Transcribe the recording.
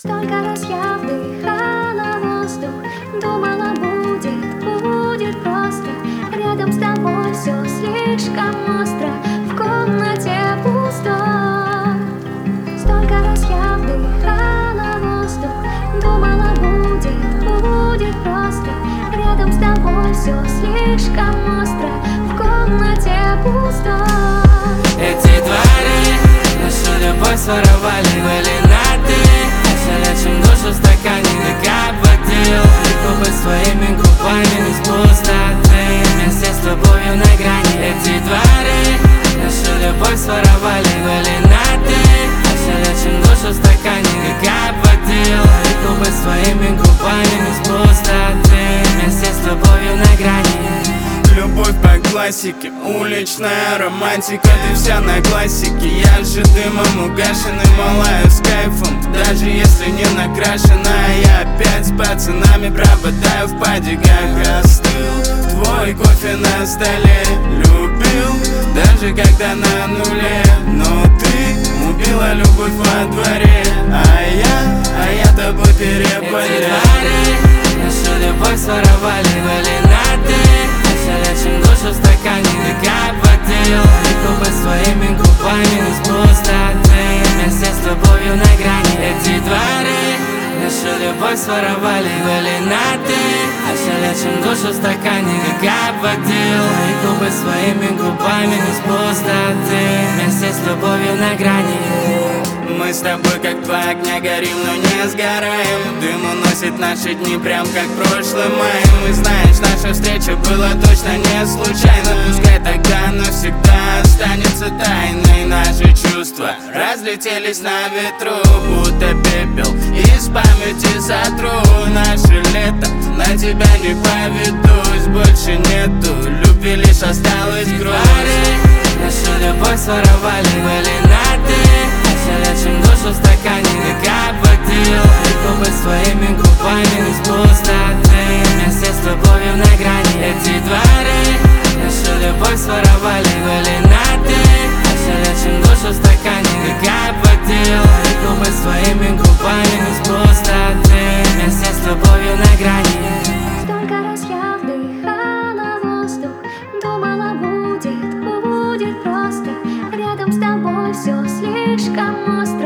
Столько раз я вдыхала воздух, думала, будет просто. Рядом с тобой все слишком остро, в комнате пусто. Столько раз я вдыхала воздух, думала, будет просто. Рядом с тобой все слишком остро, в комнате пусто. Эти твари нашу любовь своровали, были на ты. Лечим душу в стакане, как водил. И губы своими губами из пустоты, вместе с любовью на грани. Эти твари нашу любовь своровали, были на ты. Лечим душу в стакане, как водил. И губы своими губами из пустоты, вместе с любовью на грани. Любовь по классике, уличная романтика, ты вся на классике. Я же дымом угашенный, малаю с кайфом. Даже если не накрашена, я опять с пацанами пропадаю в падиках. Остыл твой кофе на столе, любил, даже когда на нуле. Но ты убила любовь во дворе, а я тобой переболел. Нашу любовь своровали, были на ты. Лечим душу в стакане, как водил. И губы своими губами из пустоты, вместе с любовью на грани. Эти твари нашу любовь своровали, были на ты. Лечим душу в стакане, как водил. И губы своими губами из пустоты, вместе с любовью на грани. Мы с тобой как два огня горим, но не сгораем. Дым уносит наши дни, прям как прошлый май. Мы знаешь, наша встреча была точно не случайна. Пускай тогда навсегда останется тайной. Наши чувства разлетелись на ветру, будто пепел из памяти сотру. Наше лето, на тебя не поведусь, больше нету любви, лишь осталась грусть. Нашу любовь своровали, были на ты. Лечим душу в стакане, как водил. И губы своими губами из пустоты, вместе с любовью на грани. Эти твари нашу любовь своровали, были на ты. Лечим душу в стакане, как водил. И губы своими губами из пустоты, вместе с любовью на грани. Столько раз я вдыхала воздух, думала, будет просто. Рядом с тобой все слишком остро.